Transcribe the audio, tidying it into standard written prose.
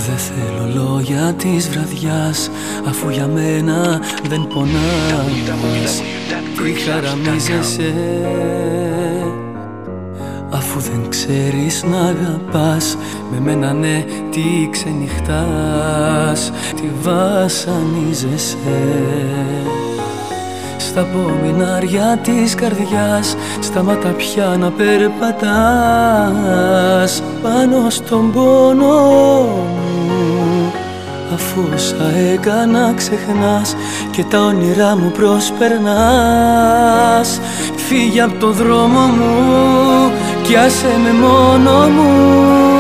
Δεν θέλω λόγια της βραδιάς, αφού για μένα δεν πονάς. Τι χαραμίζεσαι, αφού δεν ξέρεις να αγαπάς. Με μένα ναι, τι ξενυχτάς, τι βασανίζεσαι. Στα πομινάρια της καρδιάς σταμάτα πια να περπατάς πάνω στον πόνο μου, αφού όσα έκανα ξεχνάς και τα όνειρά μου προσπερνάς. Φύγε απ' το δρόμο μου κι άσε με μόνο μου.